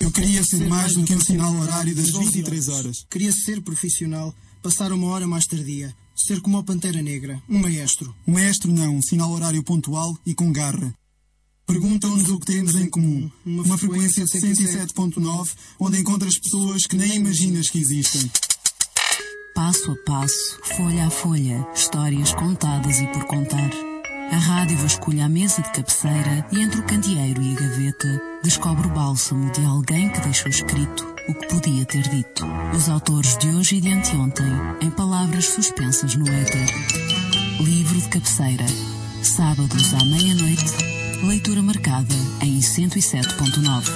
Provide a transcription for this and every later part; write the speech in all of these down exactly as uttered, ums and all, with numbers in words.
Eu queria ser mais do que um sinal horário das vinte e três horas. Queria ser profissional, passar uma hora mais tardia, ser como a Pantera Negra, um maestro. Um maestro não, um sinal horário pontual e com garra. Perguntam-nos o que temos em comum. Uma, uma frequência de cento e sete ponto nove, onde encontras pessoas que nem imaginas que existem. Passo a passo, folha a folha, histórias contadas e por contar. A rádio vasculha a mesa de cabeceira e entre o candeeiro e a gaveta descobre o bálsamo de alguém que deixou escrito o que podia ter dito. Os autores de hoje e de anteontem, em palavras suspensas no éter. Livro de cabeceira. Sábados à meia-noite, leitura marcada em cento e sete ponto nove.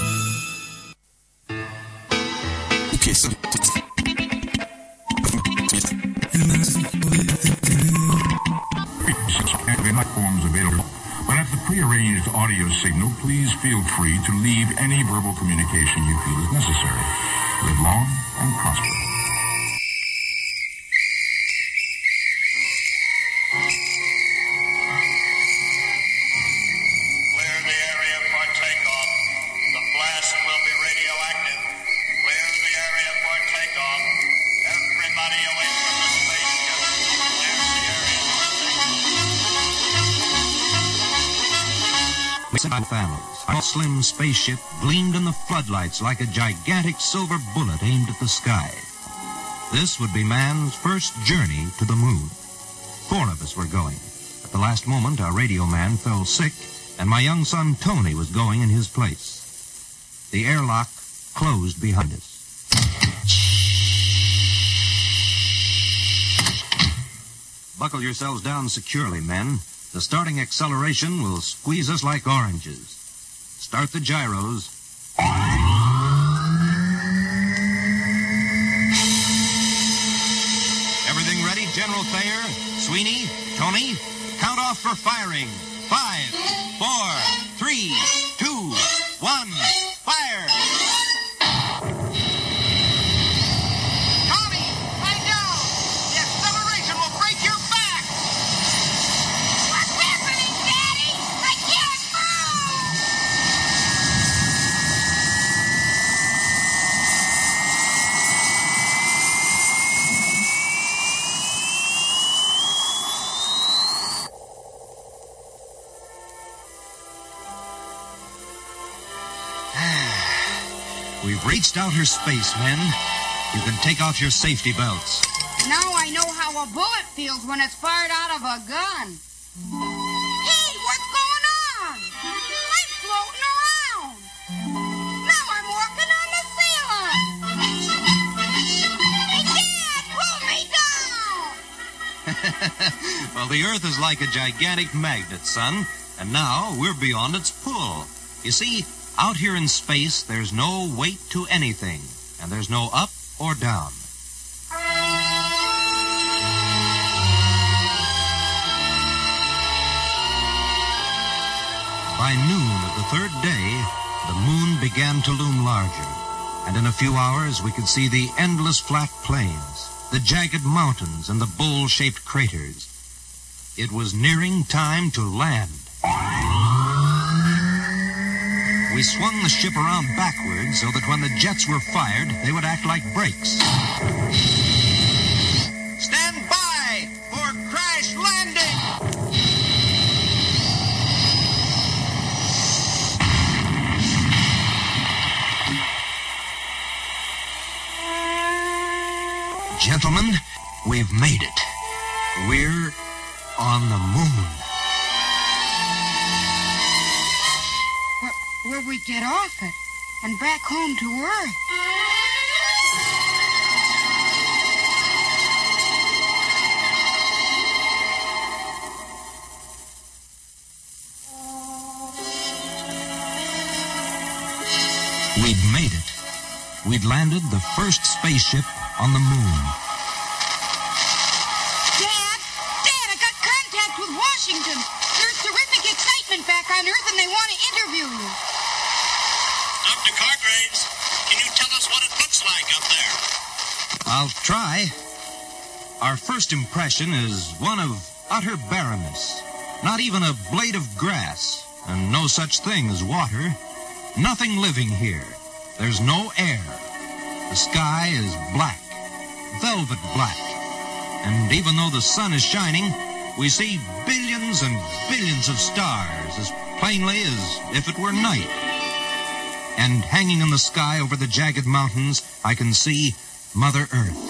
O que é isso? Forms available, but at the prearranged audio signal, please feel free to leave any verbal communication you feel is necessary. Live long and prosper. Clear the area for takeoff. The blast will be radioactive. Clear the area for takeoff. Everybody away from the spaceship. Clear the area for families. Our slim spaceship gleamed in the floodlights like a gigantic silver bullet aimed at the sky. This would be man's first journey to the moon. Four of us were going. At the last moment, our radio man fell sick, and my young son Tony was going in his place. The airlock closed behind us. Buckle yourselves down securely, men. The starting acceleration will squeeze us like oranges. Start the gyros. Everything ready, General Thayer, Sweeney, Tony? Count off for firing. Five, four, three, two, one, fire! Tommy, lie down! The acceleration will break your back! What's happening, Daddy? I can't move! We've reached outer space, men. You can take off your safety belts. Now I know how a bullet feels when it's fired out of a gun. Hey, what's going on? I'm floating around. Now I'm walking on the ceiling. Hey, Dad, pull me down. Well, the Earth is like a gigantic magnet, son, and now we're beyond its pull. You see, out here in space, there's no weight to anything, and there's no up or down. By noon of the third day, the moon began to loom larger, and in a few hours we could see the endless flat plains, the jagged mountains, and the bowl-shaped craters. It was nearing time to land. We swung the ship around backwards so that when the jets were fired, they would act like brakes. Stand by for crash landing! Gentlemen, we've made it. We're on the moon. Where we get off it and back home to Earth. We'd made it. We'd landed the first spaceship on the moon. Dad, Dad, I got contact with Washington. There's terrific excitement back on Earth and they want to interview you. Doctor Cargraves, can you tell us what it looks like up there? I'll try. Our first impression is one of utter barrenness. Not even a blade of grass, and no such thing as water. Nothing living here. There's no air. The sky is black, velvet black. And even though the sun is shining, we see billions and billions of stars as plainly as if it were night. And hanging in the sky over the jagged mountains, I can see Mother Earth.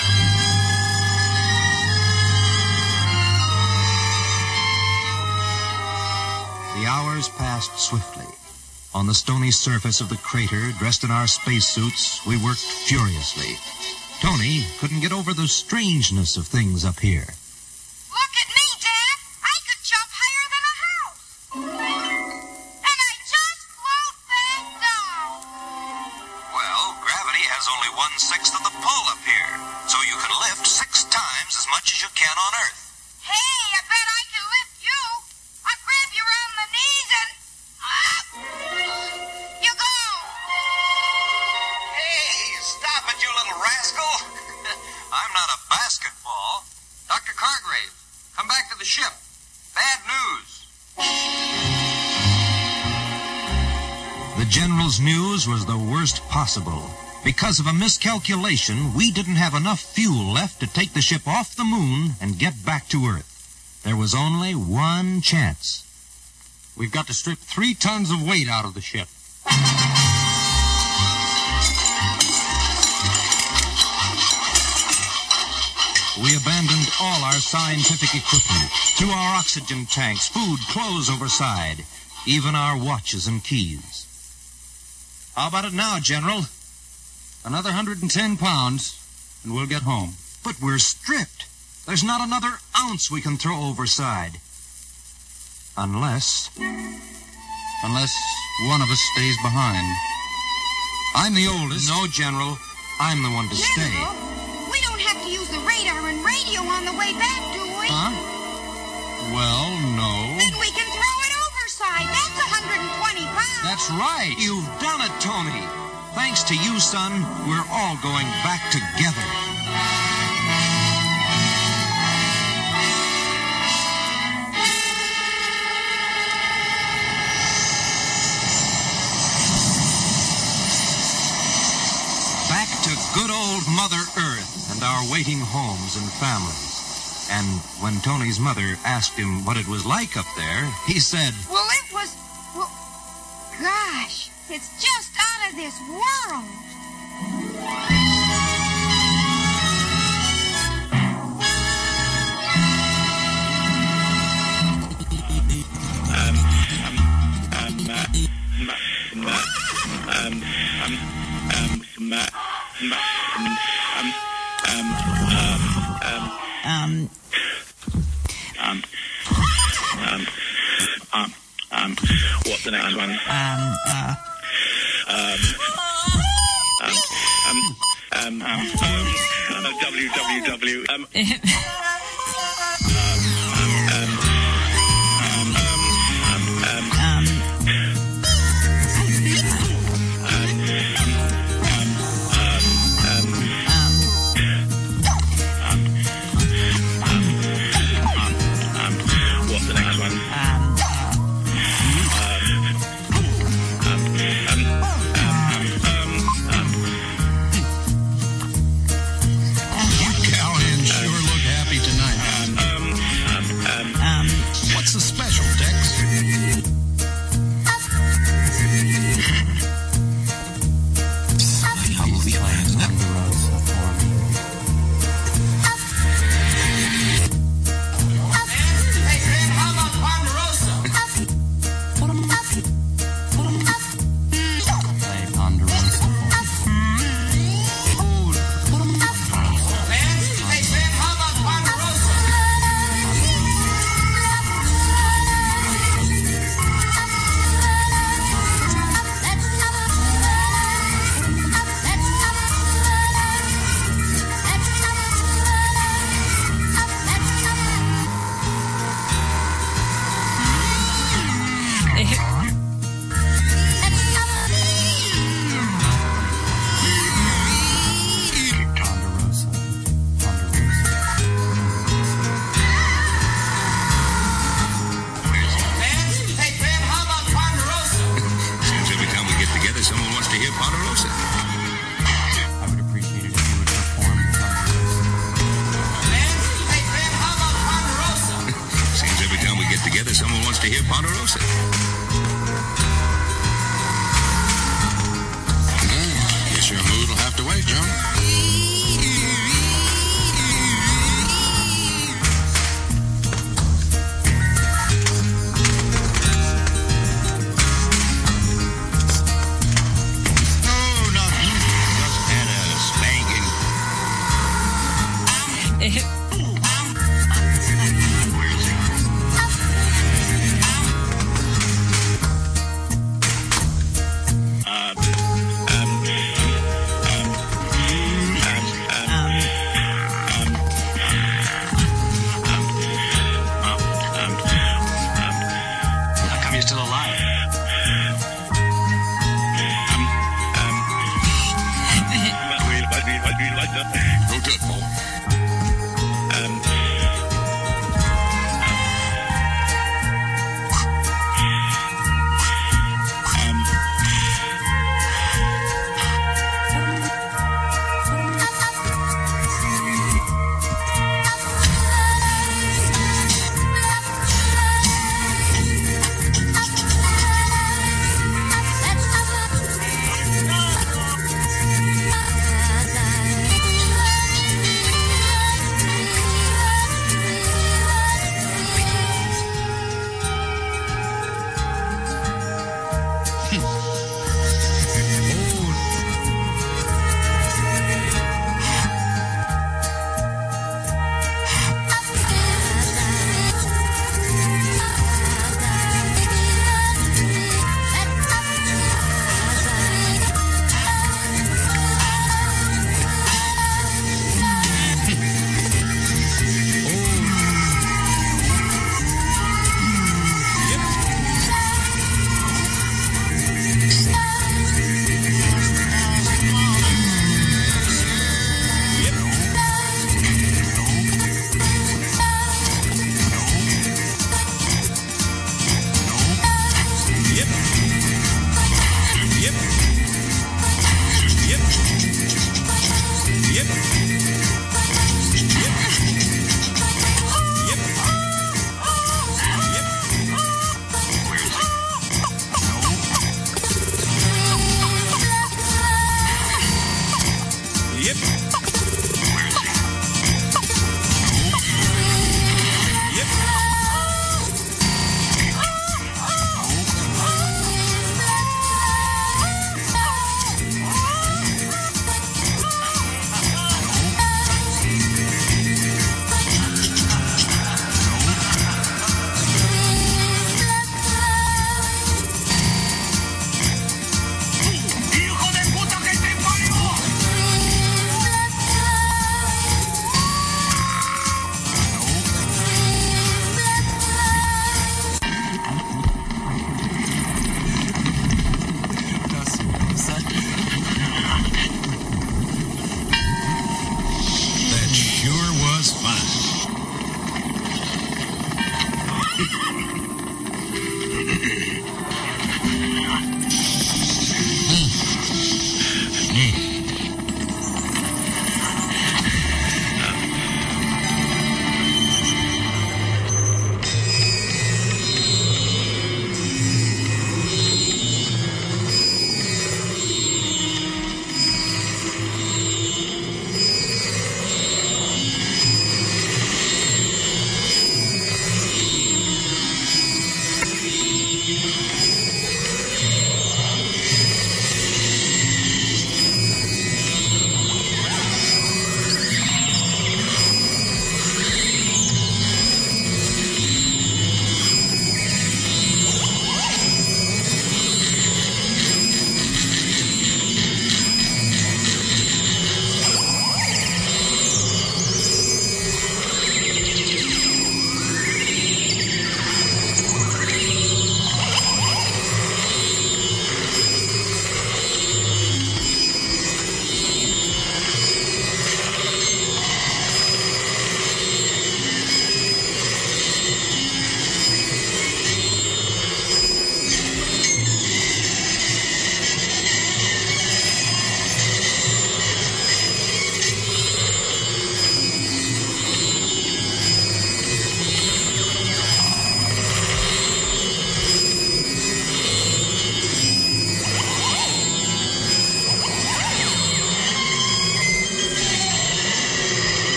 The hours passed swiftly. On the stony surface of the crater, dressed in our spacesuits, we worked furiously. Tony couldn't get over the strangeness of things up here. Look at me, Dad. I could jump higher than a house. And I just float back down. Well, gravity has only one-sixth of the pull up here, so you can lift six times as much as you can on Earth. Hey, I bet I can lift you. I'll grab you around the knees and up. You go. Hey, stop it, you little rascal. I'm not a basketball. Doctor Cargrave, come back to the ship. Bad news. The General's news was the worst possible. Because of a miscalculation, we didn't have enough fuel left to take the ship off the moon and get back to Earth. There was only one chance. We've got to strip three tons of weight out of the ship. We abandoned all our scientific equipment, threw our oxygen tanks, food, clothes overside, even our watches and keys. How about it now, General? Another one hundred ten pounds, and we'll get home. But we're stripped. There's not another ounce we can throw overside. Unless... Unless one of us stays behind. I'm the oldest. No, General. I'm the one to stay. General, we don't have to use the radar and radio on the way back, do we? Huh? Well, no. Then we can throw it overside. That's one hundred twenty pounds. That's right. You've done it, Tony. Thanks to you, son, we're all going back together. Back to good old Mother Earth and our waiting homes and families. And when Tony's mother asked him what it was like up there, he said, Well, it was... Well, gosh, it's just out of this world. Um, um, um, uh, um, um, um, um, um, um, um, um, um, um, what's the next one? Um, uh, um, um, um, um, um, um, um, W W W, um, Rosa. I would appreciate it if you would perform Man, hey, man, how about Ponderosa? Seems every time we get together, someone wants to hear Ponderosa. Hmm, guess your mood will have to wait, Joe.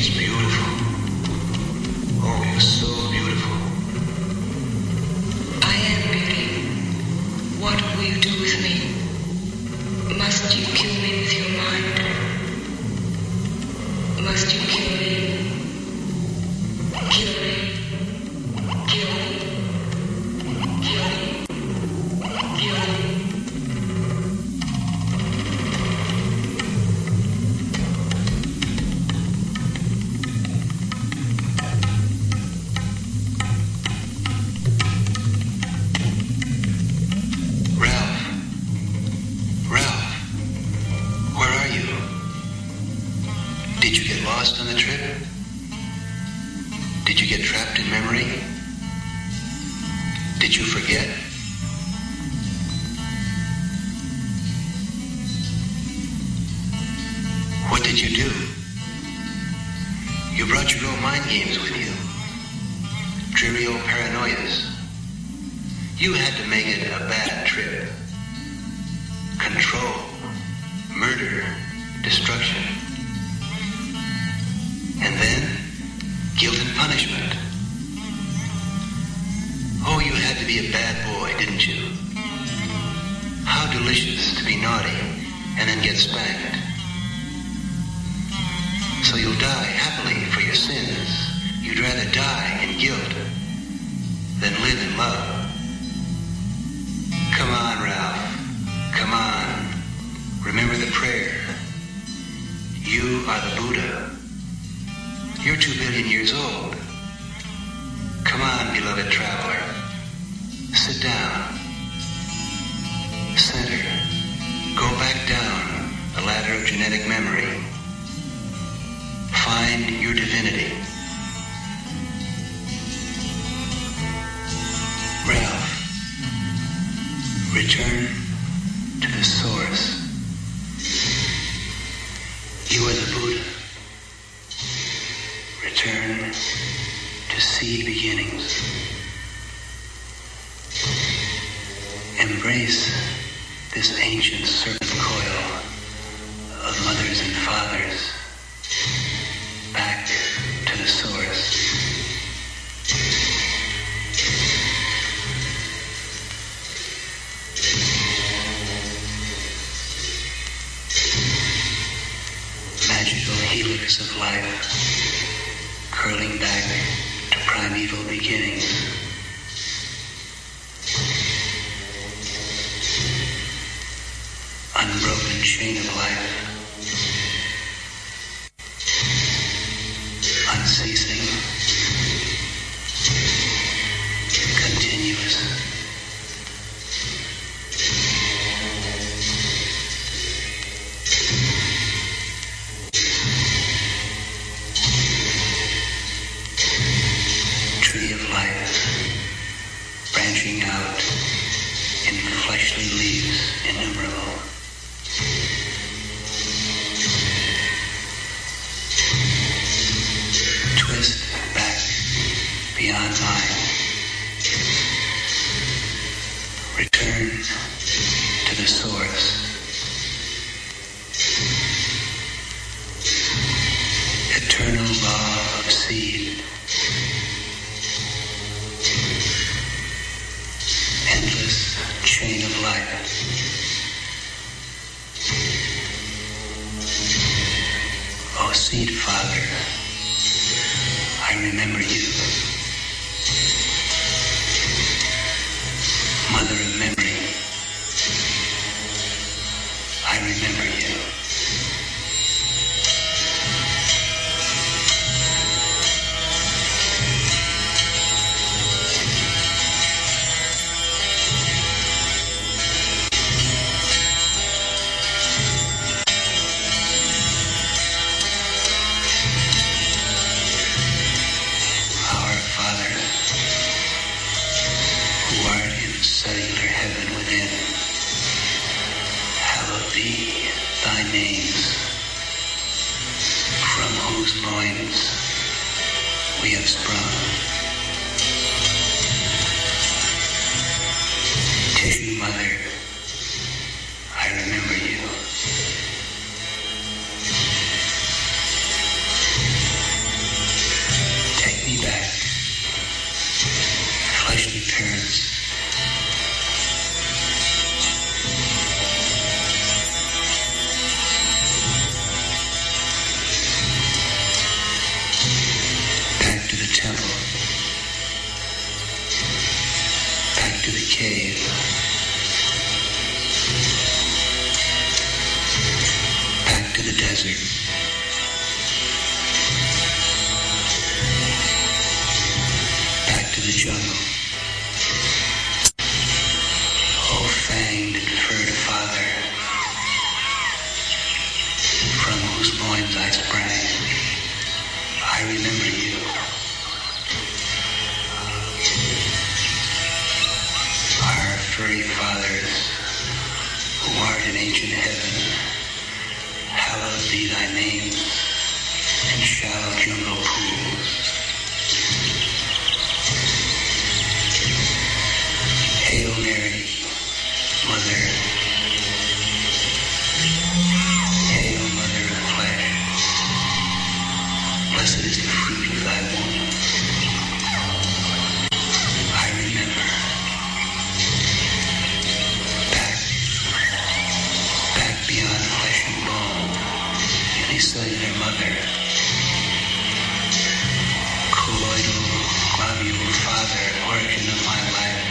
She's beautiful. Oh, so beautiful. I am beauty. What will you do with me? Must you kill me with your mind? Must you kill me? Kill me. Kill me. Kill me. Kill me. On the trip? Did you get trapped in memory? Did you forget? What did you do? You brought your own mind games with you. Dreary old paranoias. You had to make it a bad trip. Control, murder, destruction. And then, guilt and punishment. Oh, you had to be a bad boy, didn't you? How delicious to be naughty and then get spanked. So you'll die happily for your sins. You'd rather die in guilt than live in love. Come on, Ralph. Come on. Remember the prayer. You are the Buddha. You're two billion years old. Come on, beloved traveler. Sit down. Center. Go back down the ladder of genetic memory. Find your divinity. Ralph, return to the source. You are the Buddha. Return to seed beginnings. Embrace this ancient serpent coil of mothers and fathers. Back to the source. Magical helix of life, curling back to primeval beginnings. Unbroken chain of life. Unceasing. Continuous. Tree of life, branching out in fleshly leaves innumerable. Twist back beyond mind. Return to the source. Eternal law of seed. Endless chain of life. Oh, seed father, I remember you. Mother of memory, I remember you. Our Father, who art in cellular heaven within, hallowed be thy names, from whose loins we have sprung. Tissue mother, I remember you. cave. Back to the desert. Back to the jungle. Oh, fanged and furred father, from whose loins I sprang, I remember you. Our furry fathers, who art in ancient heaven, hallowed be thy name in shallow jungle pools. Hail Mary, Mother. Hail, Mother of flesh. Blessed is the fruit of thy womb. I remember. Back, back beyond flesh and bone, unicellular mother. Colloidal, globule father, origin of my life.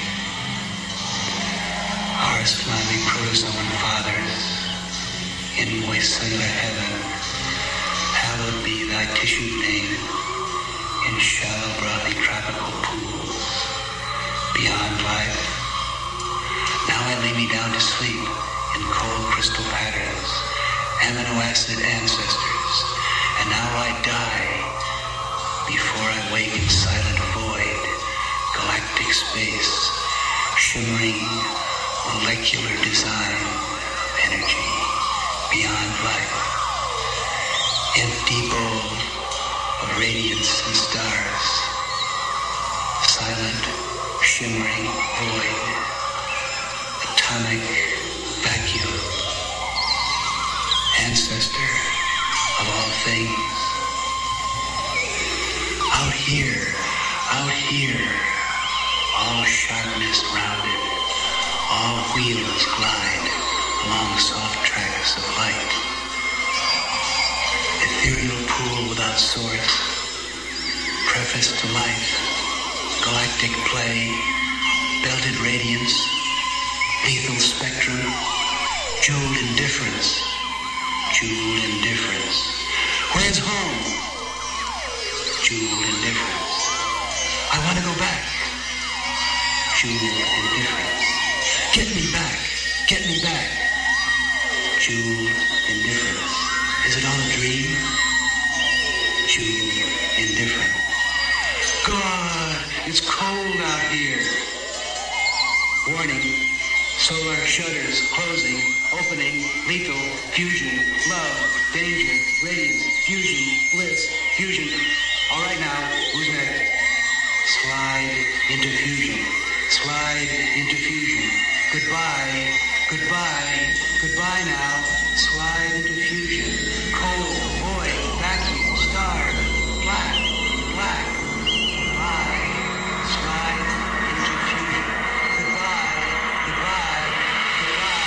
Our slimy protozoan fathers, in moist cellular heaven, hallowed be thy tissued name, in shallow, brothy, tropical pools, beyond life. Now I lay me down to sleep in cold crystal patterns, amino acid ancestors, and now I die, before I wake in silent void, galactic space, shimmering, molecular design of energy beyond life. Empty bowl of radiance and stars. Silent, shimmering void. Atomic vacuum. Ancestor of all things. Out here, out here, all sharpness rounded. All wheels glide along soft tracks of light. Ethereal pool without source, preface to life, galactic play, belted radiance, lethal spectrum, jeweled indifference, jeweled indifference. Where's home? Jeweled indifference. I want to go back. Jeweled indifference. Get me back. Get me back. Jeweled indifference. Is it all a dream? Jeweled indifference. God, it's cold out here. Warning. Solar shutters closing, opening, lethal, fusion, love, danger, radiance, fusion, bliss, fusion. All right now, who's next? Slide into fusion. Slide into fusion. Goodbye, goodbye, goodbye now. Slide into fusion. Cold, void, vacuum, star, black, black. Goodbye. Slide into fusion. Goodbye, goodbye, goodbye.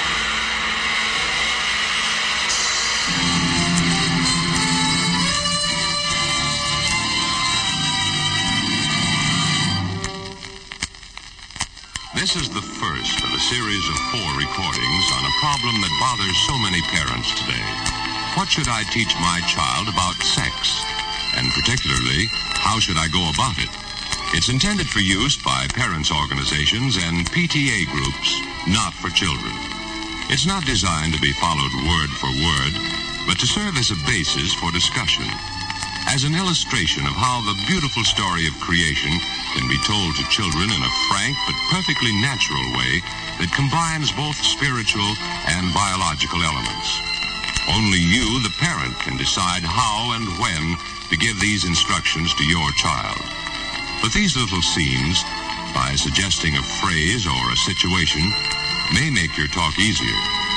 This is the first of a series of four recordings on a problem that bothers so many parents today. What should I teach my child about sex? And particularly, how should I go about it? It's intended for use by parents' organizations and P T A groups, not for children. It's not designed to be followed word for word, but to serve as a basis for discussion, as an illustration of how the beautiful story of creation can be told to children in a frank but perfectly natural way that combines both spiritual and biological elements. Only you, the parent, can decide how and when to give these instructions to your child. But these little scenes, by suggesting a phrase or a situation, may make your talk easier.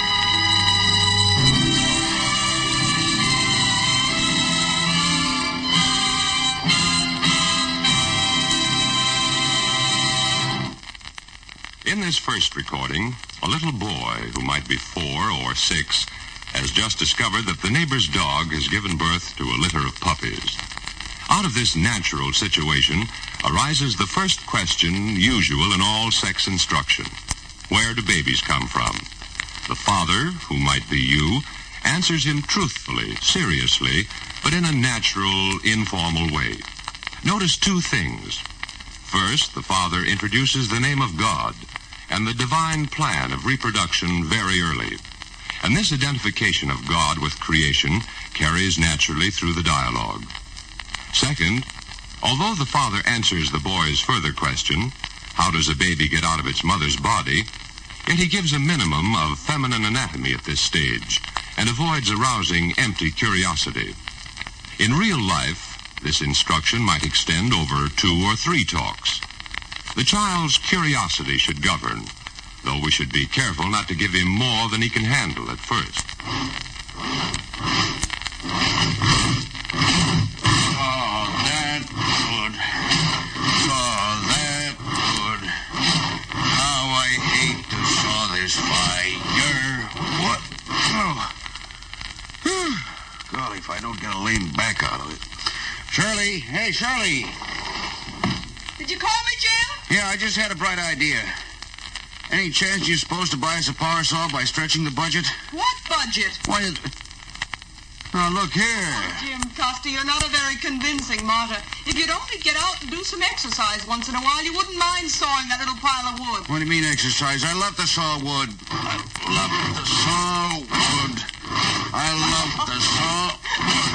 In this first recording, a little boy who might be four or six has just discovered that the neighbor's dog has given birth to a litter of puppies. Out of this natural situation arises the first question usual in all sex instruction. Where do babies come from? The father, who might be you, answers him truthfully, seriously, but in a natural, informal way. Notice two things. First, the father introduces the name of God and the divine plan of reproduction very early. And this identification of God with creation carries naturally through the dialogue. Second, although the father answers the boy's further question, how does a baby get out of its mother's body, yet he gives a minimum of feminine anatomy at this stage and avoids arousing empty curiosity. In real life, this instruction might extend over two or three talks. The child's curiosity should govern, though we should be careful not to give him more than he can handle at first. Oh, that good. Oh, that good. How I hate to saw this fire. What? Oh. Golly, if I don't get a lame back out of it. Shirley! Hey, Shirley! Did you call me, Jim? Yeah, I just had a bright idea. Any chance you're supposed to buy us a power saw by stretching the budget? What budget? Why, it... Now, look here. Oh, Jim Costa, you're not a very convincing martyr. If you'd only get out and do some exercise once in a while, you wouldn't mind sawing that little pile of wood. What do you mean exercise? I love to saw wood. I love to saw wood. I love to saw wood.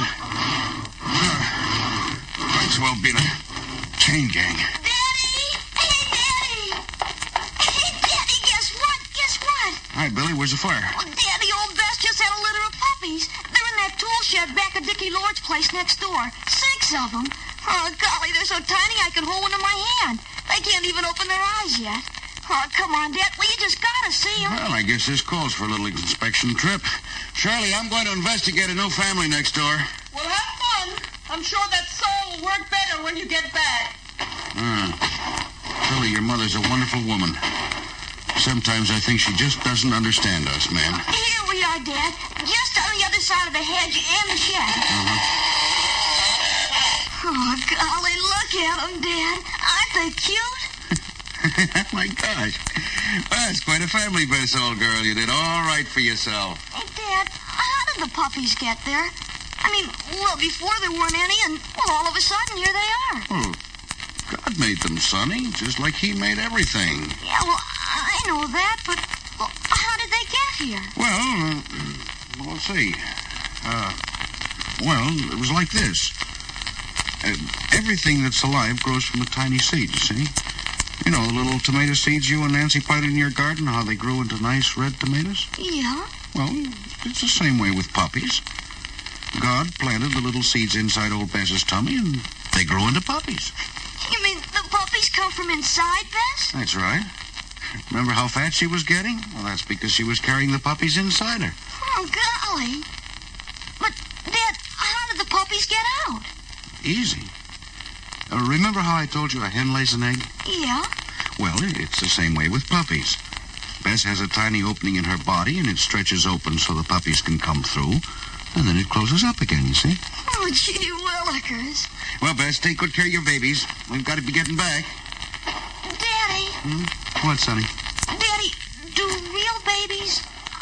Might as well be in a chain gang. Daddy! Hey, Daddy! Hey, Daddy, guess what? Guess what? Hi, Billy. Where's the fire? Oh, Daddy, old Bess just had a litter of puppies. They're in that tool shed back of Dickie Lord's place next door. Six of them. Oh, golly, they're so tiny I can hold one in my hand. They can't even open their eyes yet. Oh, come on, Dad. Well, you just gotta see them. Well, I guess this calls for a little inspection trip. Shirley, I'm going to investigate a new family next door. Well, have fun. I'm sure that saw will work better when you get back. Ah. Shirley, your mother's a wonderful woman. Sometimes I think she just doesn't understand us, man. Here we are, Dad. Just on the other side of the hedge and the shed. Uh-huh. Oh, golly, look at them, Dad. Aren't they cute? My gosh. Well, that's quite a family, Bess, old girl. You did all right for yourself. Hey, Dad, how did the puppies get there? I mean, well, before there weren't any, and, well, all of a sudden, here they are. Oh, God made them, Sonny, just like he made everything. Yeah, well, I know that, but well, how did they get here? Well, uh, well, let's see. Uh, well, it was like this. Uh, everything that's alive grows from a tiny seed, you see? You know, the little tomato seeds you and Nancy planted in your garden, how they grew into nice red tomatoes? Yeah. Well, it's the same way with puppies. God planted the little seeds inside old Bess's tummy, and they grew into puppies. You mean the puppies come from inside Bess? That's right. Remember how fat she was getting? Well, that's because she was carrying the puppies inside her. Oh, golly. But, Dad, how did the puppies get out? Easy. Uh, remember how I told you a hen lays an egg? Yeah. Well, it's the same way with puppies. Bess has a tiny opening in her body, and it stretches open so the puppies can come through, and then it closes up again, you see? Oh, gee willikers. Well, Bess, take good care of your babies. We've got to be getting back. Daddy. Hmm? What, Sonny? Daddy, do real babies...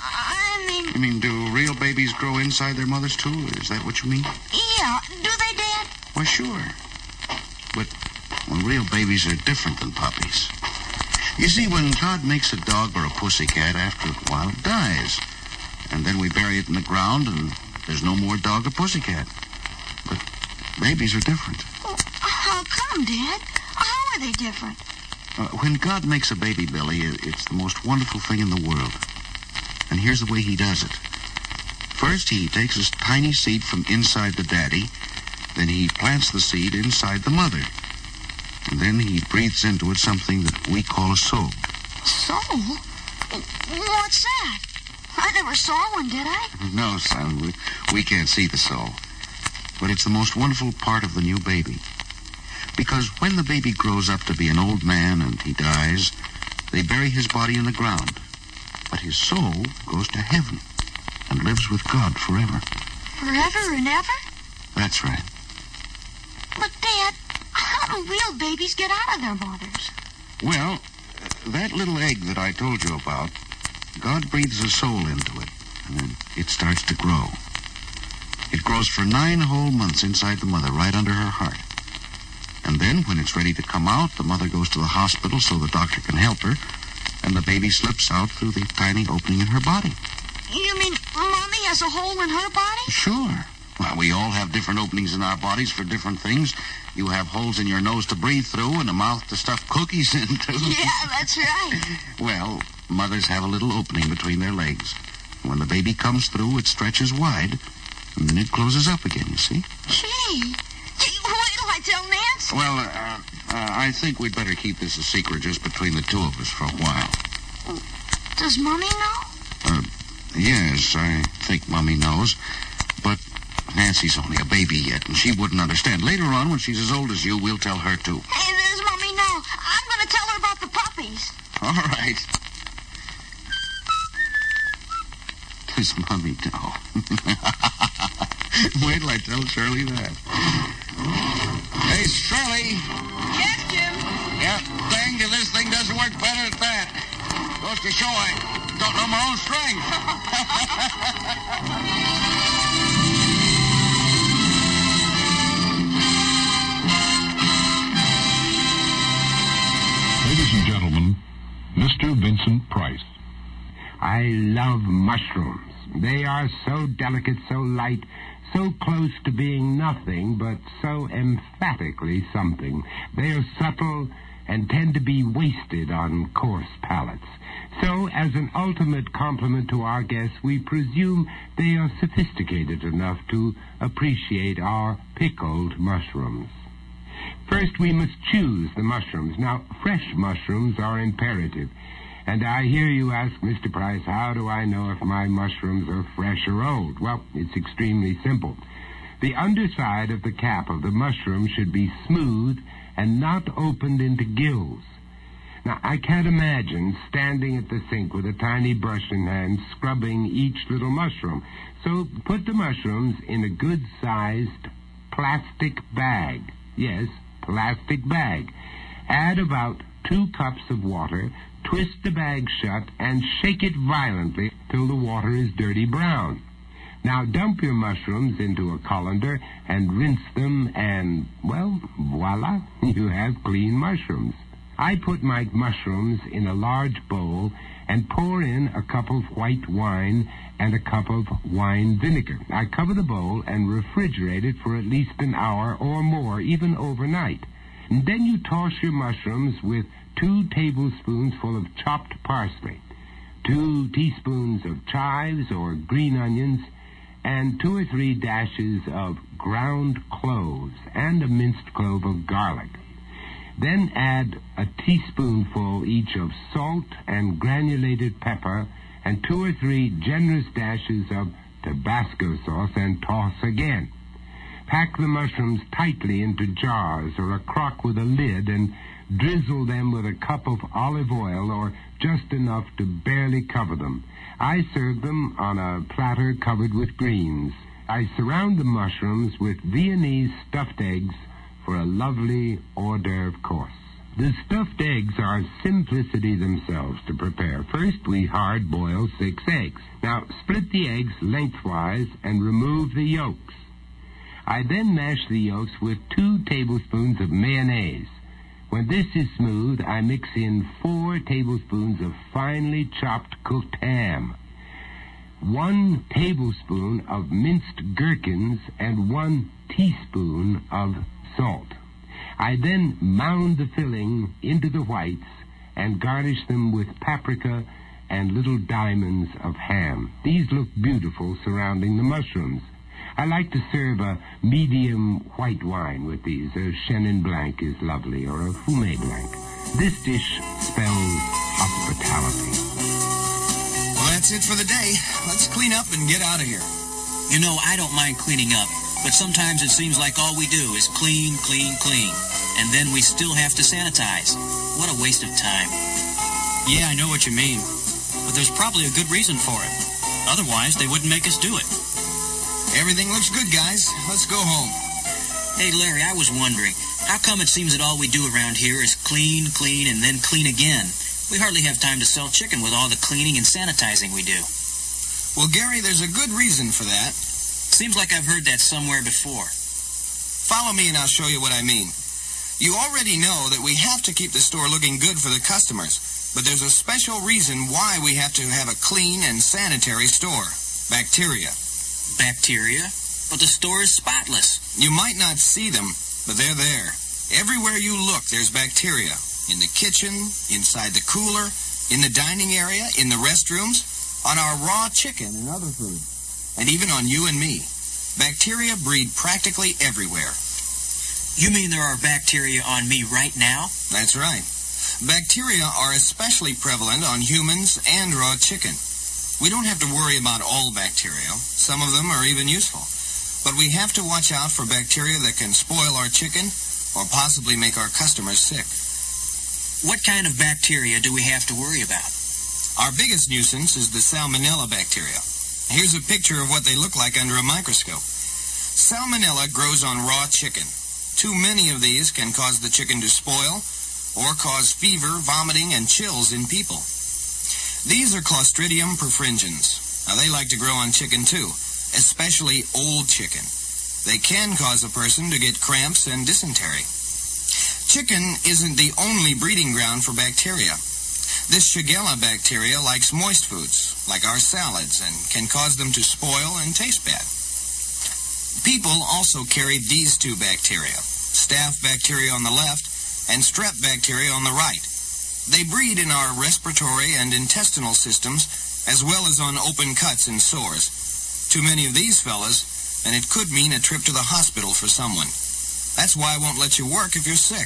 I mean... You mean, do real babies grow inside their mothers, too? Is that what you mean? Yeah. Do they, Dad? Why, sure. But, well, real babies are different than puppies. You see, when God makes a dog or a pussycat, after a while it dies. And then we bury it in the ground, and there's no more dog or pussycat. But babies are different. Well, how come, Dad? How are they different? Uh, when God makes a baby, Billy, it's the most wonderful thing in the world. And here's the way he does it. First, he takes a tiny seed from inside the daddy. Then he plants the seed inside the mother. And then he breathes into it something that we call a soul. Soul? What's that? I never saw one, did I? No, son. We, we can't see the soul. But it's the most wonderful part of the new baby. Because when the baby grows up to be an old man and he dies, they bury his body in the ground. But his soul goes to heaven and lives with God forever. Forever and ever? That's right. But, Dad, how do real babies get out of their mothers? Well, that little egg that I told you about, God breathes a soul into it, and then it starts to grow. It grows for nine whole months inside the mother, right under her heart. And then, when it's ready to come out, the mother goes to the hospital so the doctor can help her, and the baby slips out through the tiny opening in her body. You mean Mommy has a hole in her body? Sure. Well, we all have different openings in our bodies for different things. You have holes in your nose to breathe through and a mouth to stuff cookies into. Yeah, that's right. Well, mothers have a little opening between their legs. When the baby comes through, it stretches wide, and then it closes up again, you see? Gee. Gee, wait till I tell Nancy. Well, uh, uh, I think we'd better keep this a secret just between the two of us for a while. Does Mommy know? Uh, yes, I think Mommy knows. But Nancy's only a baby yet, and she wouldn't understand. Later on, when she's as old as you, we'll tell her, too. Hey, does Mommy know? I'm going to tell her about the puppies. All right. Does Mommy know? Wait till I tell Shirley that. Hey, Shirley. Yes, Jim? Yeah, dang if this thing doesn't work better at that. Goes to show I don't know my own strength. Ladies and gentlemen, Mister Vincent Price. I love mushrooms. They are so delicate, so light, so close to being nothing, but so emphatically something. They are subtle and tend to be wasted on coarse palates. So, as an ultimate compliment to our guests, we presume they are sophisticated enough to appreciate our pickled mushrooms. First, we must choose the mushrooms. Now, fresh mushrooms are imperative. And I hear you ask, Mister Price, how do I know if my mushrooms are fresh or old? Well, it's extremely simple. The underside of the cap of the mushroom should be smooth and not opened into gills. Now, I can't imagine standing at the sink with a tiny brush in hand scrubbing each little mushroom. So put the mushrooms in a good-sized plastic bag. Yes, plastic bag. Add about two cups of water, twist the bag shut, and shake it violently till the water is dirty brown. Now dump your mushrooms into a colander and rinse them, and, well, voila, you have clean mushrooms. I put my mushrooms in a large bowl and pour in a cup of white wine and a cup of wine vinegar. I cover the bowl and refrigerate it for at least an hour or more, even overnight. And then you toss your mushrooms with two tablespoons full of chopped parsley, two teaspoons of chives or green onions, and two or three dashes of ground cloves and a minced clove of garlic. Then add a teaspoonful each of salt and granulated pepper and two or three generous dashes of Tabasco sauce and toss again. Pack the mushrooms tightly into jars or a crock with a lid and drizzle them with a cup of olive oil or just enough to barely cover them. I serve them on a platter covered with greens. I surround the mushrooms with Viennese stuffed eggs for a lovely hors d'oeuvre course. The stuffed eggs are simplicity themselves to prepare. First, we hard-boil six eggs. Now, split the eggs lengthwise and remove the yolks. I then mash the yolks with two tablespoons of mayonnaise. When this is smooth, I mix in four tablespoons of finely chopped cooked ham, one tablespoon of minced gherkins, and one teaspoon of salt. I then mound the filling into the whites and garnish them with paprika and little diamonds of ham. These look beautiful surrounding the mushrooms. I like to serve a medium white wine with these. A Chenin Blanc is lovely, or a Fumé Blanc. This dish spells hospitality. Well, that's it for the day. Let's clean up and get out of here. You know, I don't mind cleaning up, but sometimes it seems like all we do is clean, clean, clean. And then we still have to sanitize. What a waste of time. Yeah, I know what you mean. But there's probably a good reason for it. Otherwise, they wouldn't make us do it. Everything looks good, guys. Let's go home. Hey, Larry, I was wondering, how come it seems that all we do around here is clean, clean, and then clean again? We hardly have time to sell chicken with all the cleaning and sanitizing we do. Well, Gary, there's a good reason for that. Seems like I've heard that somewhere before. Follow me and I'll show you what I mean. You already know that we have to keep the store looking good for the customers, but there's a special reason why we have to have a clean and sanitary store. Bacteria. Bacteria? But the store is spotless. You might not see them, but they're there. Everywhere you look, there's bacteria. In the kitchen, inside the cooler, in the dining area, in the restrooms, on our raw chicken and other food, and even on you and me. Bacteria breed practically everywhere. You mean there are bacteria on me right now? That's right. Bacteria are especially prevalent on humans and raw chicken. We don't have to worry about all bacteria. Some of them are even useful. But we have to watch out for bacteria that can spoil our chicken or possibly make our customers sick. What kind of bacteria do we have to worry about? Our biggest nuisance is the Salmonella bacteria. Here's a picture of what they look like under a microscope. Salmonella grows on raw chicken. Too many of these can cause the chicken to spoil or cause fever, vomiting, and chills in people. These are Clostridium perfringens. Now, they like to grow on chicken too, especially old chicken. They can cause a person to get cramps and dysentery. Chicken isn't the only breeding ground for bacteria. This Shigella bacteria likes moist foods, like our salads, and can cause them to spoil and taste bad. People also carry these two bacteria, staph bacteria on the left and strep bacteria on the right. They breed in our respiratory and intestinal systems, as well as on open cuts and sores. Too many of these fellas, and it could mean a trip to the hospital for someone. That's why I won't let you work if you're sick.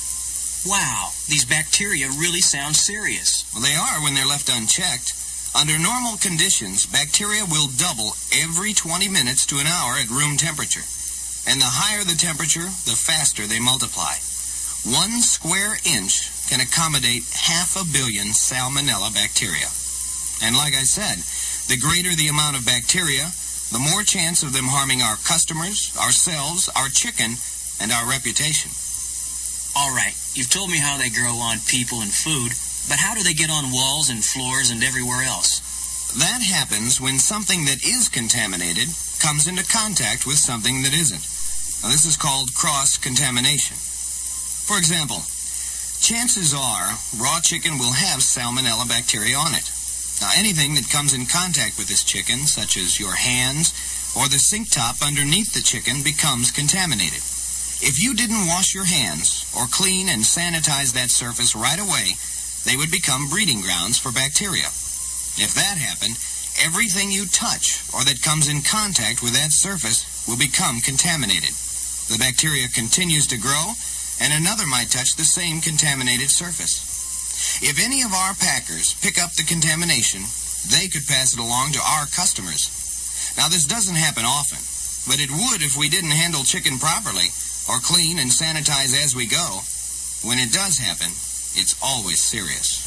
Wow, these bacteria really sound serious. Well, they are when they're left unchecked. Under normal conditions, bacteria will double every twenty minutes to an hour at room temperature. And the higher the temperature, the faster they multiply. One square inch can accommodate half a billion Salmonella bacteria. And like I said, the greater the amount of bacteria, the more chance of them harming our customers, ourselves, our chicken, and our reputation. All right, you've told me how they grow on people and food, but how do they get on walls and floors and everywhere else? That happens when something that is contaminated comes into contact with something that isn't. Now, this is called cross-contamination. For example, chances are raw chicken will have Salmonella bacteria on it. Now, anything that comes in contact with this chicken, such as your hands or the sink top underneath the chicken, becomes contaminated. If you didn't wash your hands or clean and sanitize that surface right away, they would become breeding grounds for bacteria. If that happened, everything you touch or that comes in contact with that surface will become contaminated. The bacteria continues to grow, and another might touch the same contaminated surface. If any of our packers pick up the contamination, they could pass it along to our customers. Now, this doesn't happen often, but it would if we didn't handle chicken properly or clean and sanitize as we go. When it does happen, it's always serious.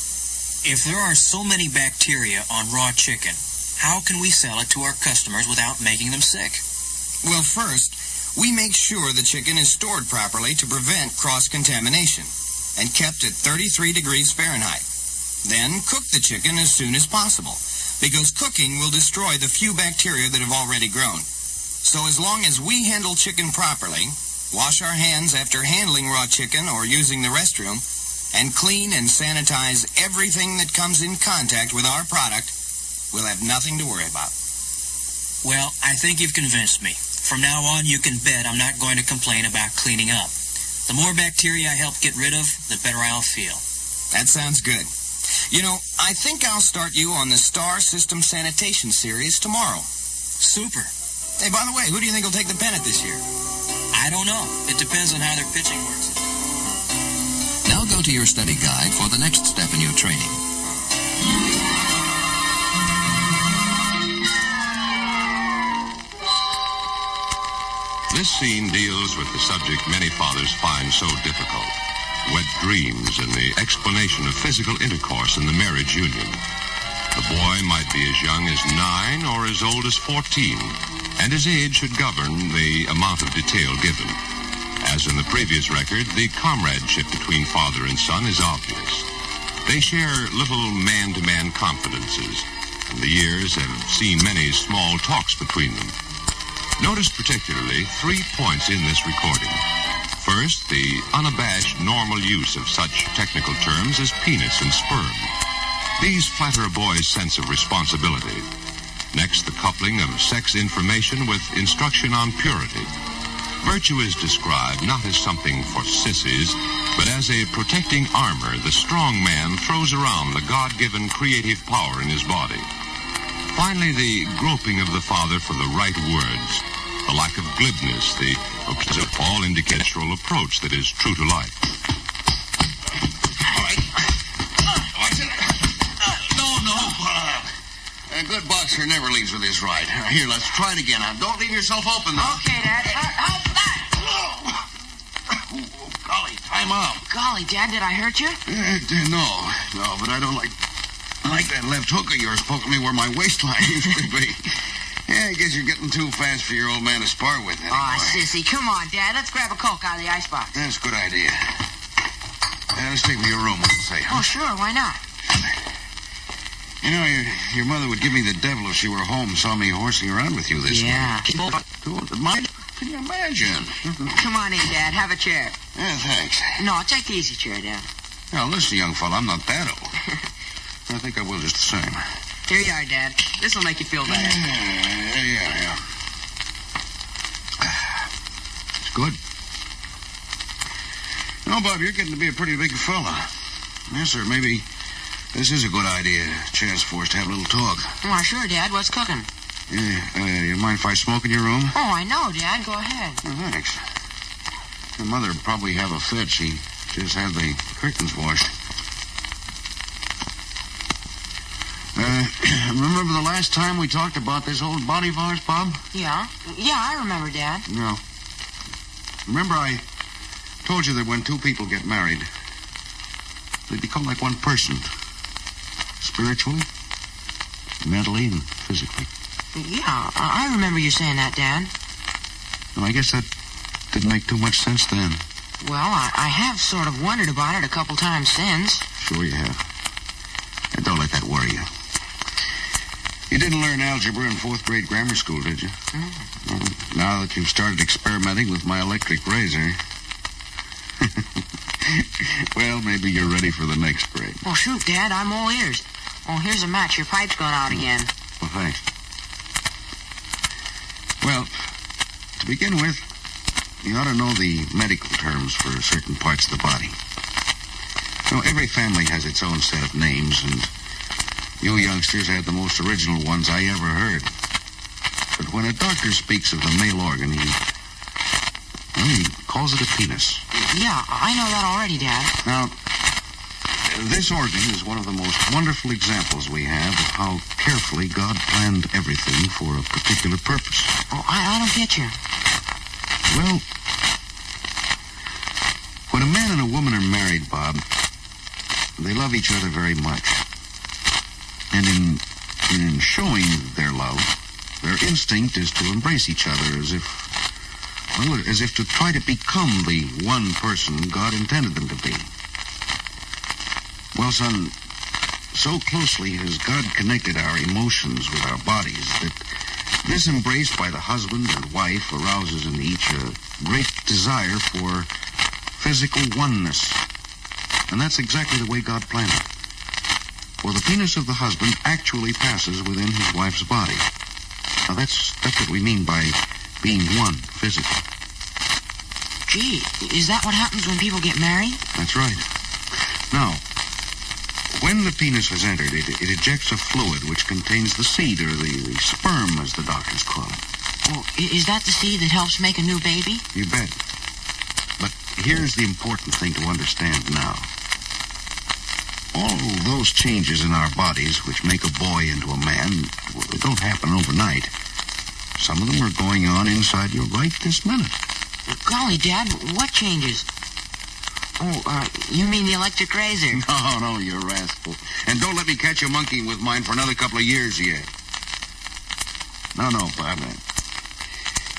If there are so many bacteria on raw chicken, how can we sell it to our customers without making them sick? Well, first, we make sure the chicken is stored properly to prevent cross-contamination and kept at thirty-three degrees Fahrenheit. Then cook the chicken as soon as possible, because cooking will destroy the few bacteria that have already grown. So as long as we handle chicken properly, wash our hands after handling raw chicken or using the restroom, and clean and sanitize everything that comes in contact with our product, we'll have nothing to worry about. Well, I think you've convinced me. From now on, you can bet I'm not going to complain about cleaning up. The more bacteria I help get rid of, the better I'll feel. That sounds good. You know, I think I'll start you on the Star System Sanitation Series tomorrow. Super. Hey, by the way, who do you think will take the pennant this year? I don't know. It depends on how their pitching works. Now go to your study guide for the next step in your training. This scene deals with the subject many fathers find so difficult: wet dreams and the explanation of physical intercourse in the marriage union. The boy might be as young as nine or as old as fourteen, and his age should govern the amount of detail given. As in the previous record, the comradeship between father and son is obvious. They share little man-to-man confidences, and the years have seen many small talks between them. Notice particularly three points in this recording. First, the unabashed normal use of such technical terms as penis and sperm. These flatter a boy's sense of responsibility. Next, the coupling of sex information with instruction on purity. Virtue is described not as something for sissies, but as a protecting armor the strong man throws around the God-given creative power in his body. Finally, the groping of the father for the right words. The lack of glibness, the all indicate natural approach that is true to life. All right. No, no. Uh, a good boxer never leaves with his right. Here, let's try it again. Now, don't leave yourself open, though. Okay, Dad. How's that? Oh, golly, time out. Golly, Dad, did I hurt you? Uh, no, no, but I don't like like that left hook of yours poking me where my waistline used to be. Yeah, I guess you're getting too fast for your old man to spar with anymore. Aw, oh, sissy, come on, Dad. Let's grab a Coke out of the icebox. That's a good idea. Yeah, let's take me to your room, what do you say, huh? Oh, sure, why not? You know, your, your mother would give me the devil if she were home and saw me horsing around with you this yeah. morning. Yeah. Mind? Can you imagine? Come on in, Dad. Have a chair. Yeah, thanks. No, I'll take the easy chair, Dad. Now, listen, young fella, I'm not that old. I think I will just the same. Here you are, Dad. This will make you feel better. Yeah, yeah, yeah. It's good. You know, Bob, you're getting to be a pretty big fella. Yes, sir, maybe this is a good idea. Chance for us to have a little talk. Why, sure, Dad. What's cooking? Yeah, uh, you mind if I smoke in your room? Oh, I know, Dad. Go ahead. Oh, thanks. Your mother would probably have a fit. She just had the curtains washed. Uh, remember the last time we talked about this old body of ours, Bob? Yeah. Yeah, I remember, Dad. No. Remember I told you that when two people get married, they become like one person. Spiritually, mentally, and physically. Yeah, I remember you saying that, Dad. Well, I guess that didn't make too much sense then. Well, I, I have sort of wondered about it a couple times since. Sure you have. And don't let that worry you. You didn't learn algebra in fourth grade grammar school, did you? Mm. Well, now that you've started experimenting with my electric razor, well, maybe you're ready for the next grade. Well, shoot, Dad, I'm all ears. Oh, here's a match. Your pipe's going out again. Well, thanks. Well, to begin with, you ought to know the medical terms for certain parts of the body. You know, every family has its own set of names, and you youngsters have the most original ones I ever heard. But when a doctor speaks of the male organ, he, well, he calls it a penis. Yeah, I know that already, Dad. Now, this organ is one of the most wonderful examples we have of how carefully God planned everything for a particular purpose. Oh, I, I don't get you. Well, when a man and a woman are married, Bob, they love each other very much. And in, in showing their love, their instinct is to embrace each other as if, well, as if to try to become the one person God intended them to be. Well, son, so closely has God connected our emotions with our bodies that this embrace by the husband and wife arouses in each a great desire for physical oneness. And that's exactly the way God planned it. For the penis of the husband actually passes within his wife's body. Now, that's that's what we mean by being one physically. Gee, is that what happens when people get married? That's right. Now, when the penis has entered, it, it ejects a fluid which contains the seed, or the, the sperm, as the doctors call it. Oh, is that the seed that helps make a new baby? You bet. But here's the important thing to understand now. All those changes in our bodies which make a boy into a man, well, they don't happen overnight. Some of them are going on inside you right this minute. Golly, Dad, what changes? Oh, uh, you mean the electric razor? No, no, you rascal. And don't let me catch you monkeying with mine for another couple of years yet. No, no, Bob.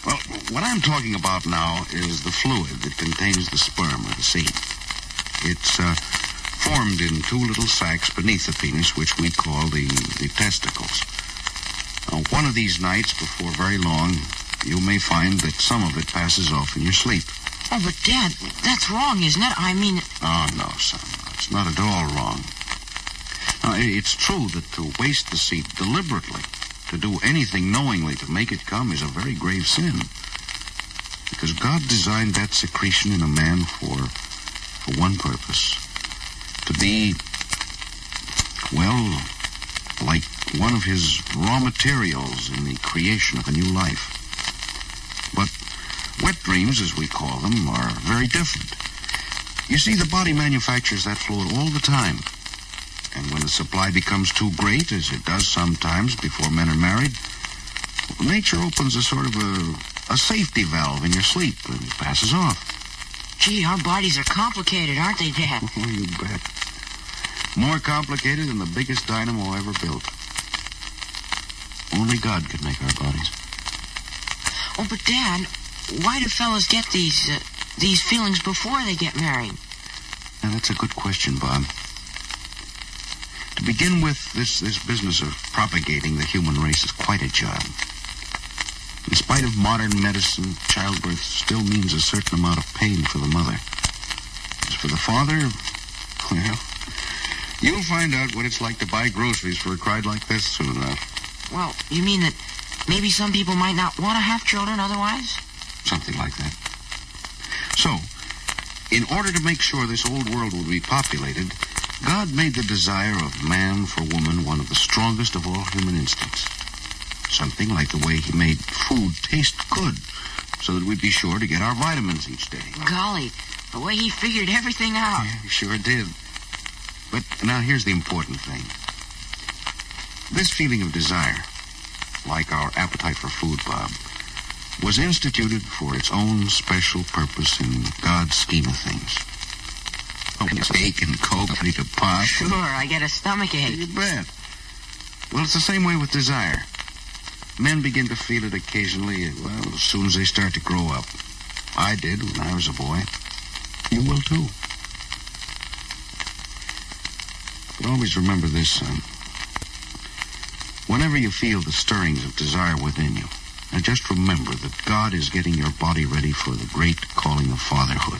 Well, what I'm talking about now is the fluid that contains the sperm or the seed. It's uh, formed in two little sacs beneath the penis, which we call the, the testicles. Now, one of these nights, before very long, you may find that some of it passes off in your sleep. Oh, but Dad, that's wrong, isn't it? I mean... Oh, no, son. It's not at all wrong. Now, it's true that to waste the seed deliberately, to do anything knowingly to make it come, is a very grave sin. Because God designed that secretion in a man for, for one purpose. To be, well, like one of his raw materials in the creation of a new life. But wet dreams, as we call them, are very different. You see, the body manufactures that fluid all the time. And when the supply becomes too great, as it does sometimes before men are married, well, nature opens a sort of a, a safety valve in your sleep and it passes off. Gee, our bodies are complicated, aren't they, Dad? Oh, you bet. More complicated than the biggest dynamo ever built. Only God could make our bodies. Oh, but Dad, why do fellas get these uh, these feelings before they get married? Now, that's a good question, Bob. To begin with, this, this business of propagating the human race is quite a job. In spite of modern medicine, childbirth still means a certain amount of pain for the mother. As for the father, well, you'll find out what it's like to buy groceries for a crowd like this soon enough. Well, you mean that maybe some people might not want to have children otherwise? Something like that. So, in order to make sure this old world will be populated, God made the desire of man for woman one of the strongest of all human instincts. Something like the way he made food taste good, so that we'd be sure to get our vitamins each day. Golly, the way he figured everything out. Yeah, he sure did. But now here's the important thing. This feeling of desire, like our appetite for food, Bob, was instituted for its own special purpose in God's scheme of things. Oh, steak and Coke ready to pop. Sure, I get a stomachache. You bet. Well, it's the same way with desire. Men begin to feel it occasionally, well, as soon as they start to grow up. I did when I was a boy. You will, too. But always remember this, son. Whenever you feel the stirrings of desire within you, now just remember that God is getting your body ready for the great calling of fatherhood.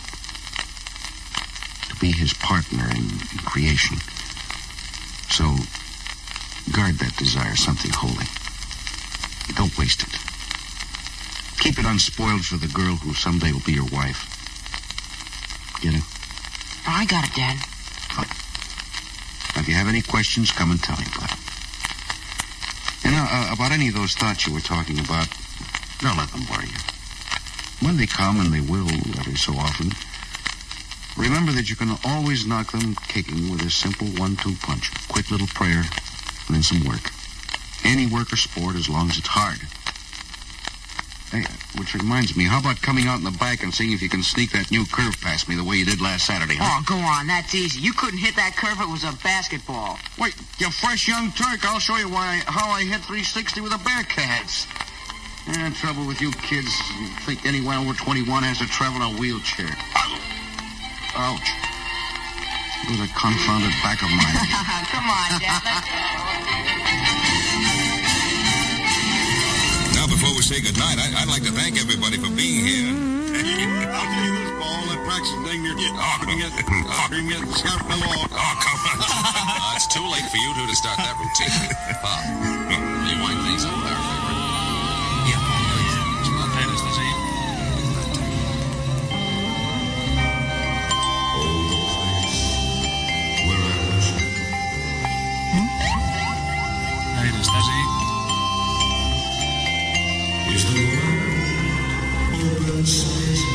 To be his partner in, in creation. So, guard that desire something holy. Don't waste it. Keep it unspoiled for the girl who someday will be your wife. Get it? Oh, I got it, Dad. Good. Now, if you have any questions, come and tell me, Bob. You know, uh, about any of those thoughts you were talking about, don't let them worry you. When they come, and they will every so often, remember that you can always knock them kicking with a simple one two punch. Quick little prayer, and then some work. Any work or sport, as long as it's hard. Hey, which reminds me, how about coming out in the back and seeing if you can sneak that new curve past me the way you did last Saturday, huh? Oh, go on, that's easy. You couldn't hit that curve, it was a basketball. Wait, you fresh young Turk, I'll show you why how I hit three sixty with a Bearcats. Yeah, trouble with you kids, you think anyone over twenty-one has to travel in a wheelchair. Ouch. It was a confounded back of mine. Come on, Dad, let's go. Now, before we say goodnight, I, I'd like to thank everybody for being here. I'll tell you this, Paul, that practice dang near get oh, come get, oh, come get the scarf fell off. Oh, come on. uh, it's too late for you two to start that routine. Bob, will you wind things up there? Yeah, please. Okay, this is it. Hey, this is it. Is the world open space?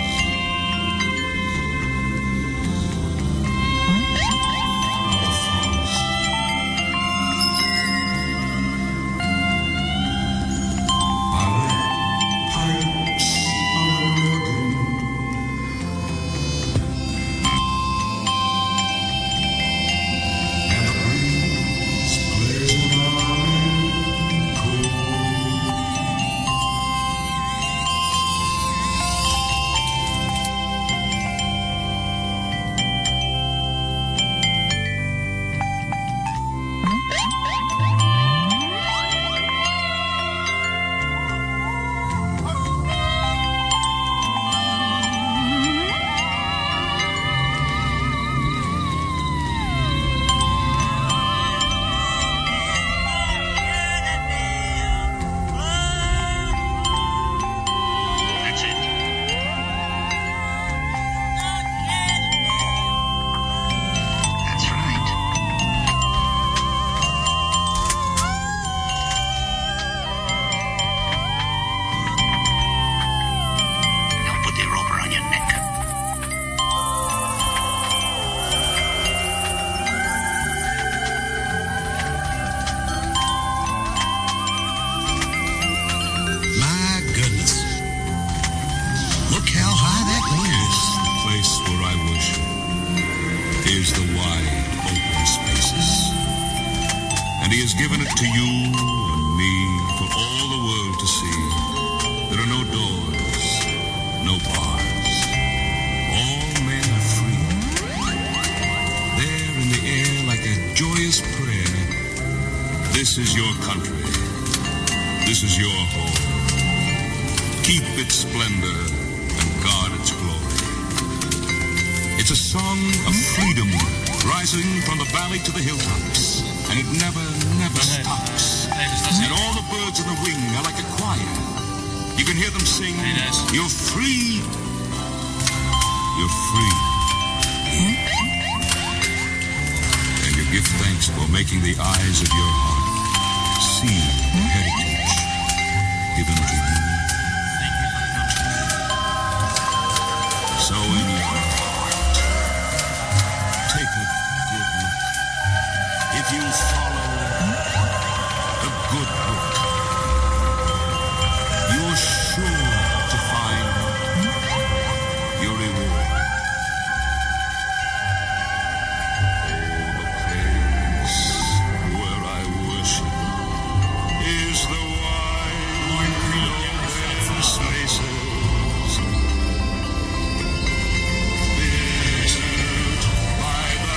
Our Father. he has given it to you and me for all the world to see. There are no doors, no bars. All men are free. There in the air like a joyous prayer. This is your country. This is your home. Keep its splendor and guard its glory. It's a song of freedom rising from the valley to the hilltops. And it never, never stops. And all the birds in the wing are like a choir. You can hear them sing, you're free. You're free. And you give thanks for making the eyes of your heart see the heritage given to you. So in your heart, take a good look. If you follow a good book, you're sure to find your reward. Oh, the place where I worship is the wide open spaces, built by the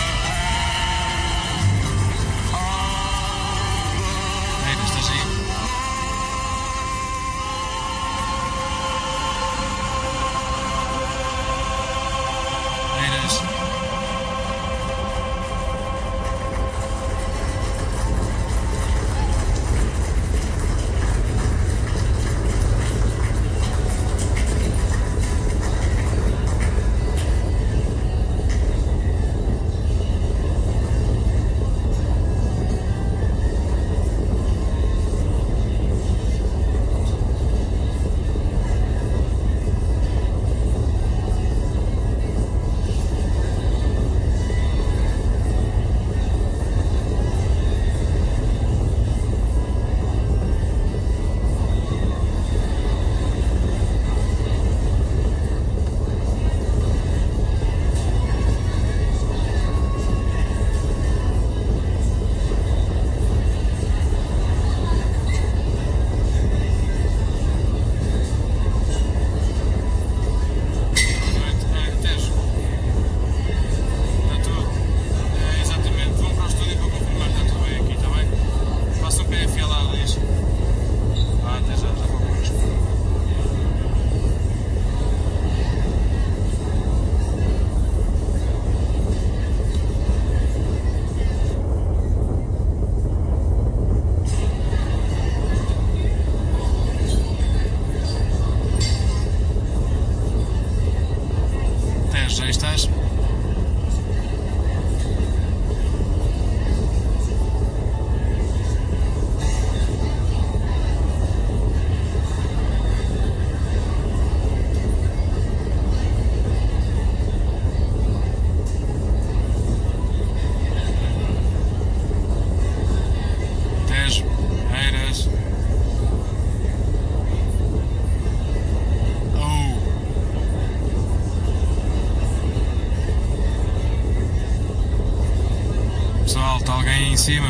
em cima.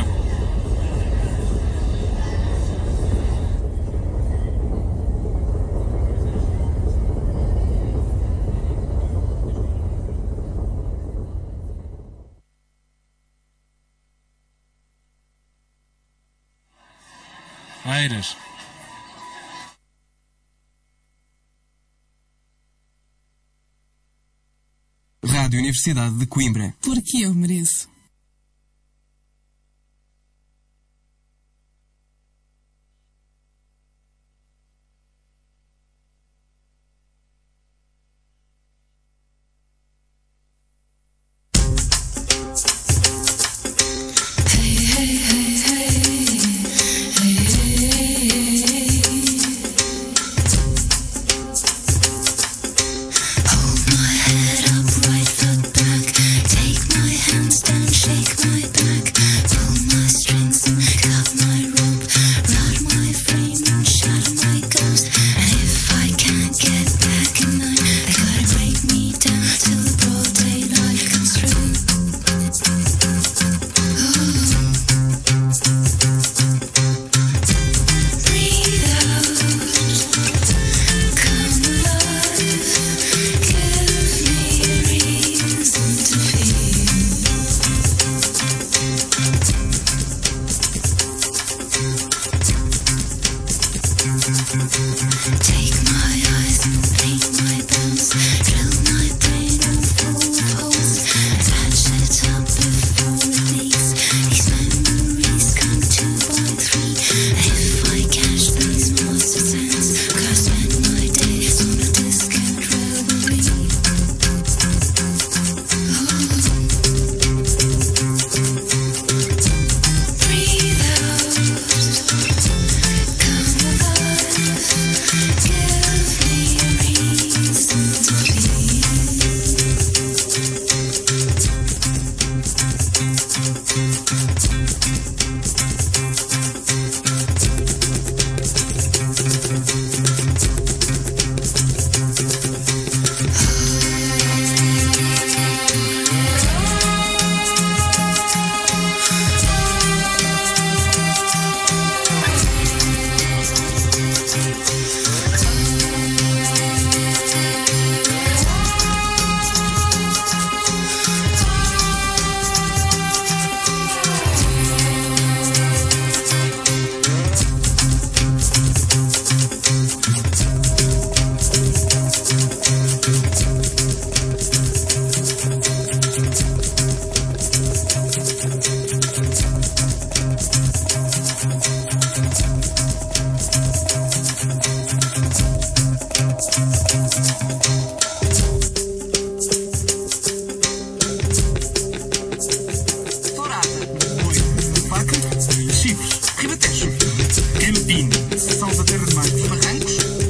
Eiras. Rádio Universidade de Coimbra. Porque eu mereço. Stand Chifres, Ribatejo, Campino, Salvaterra de Marcos, Barrancos,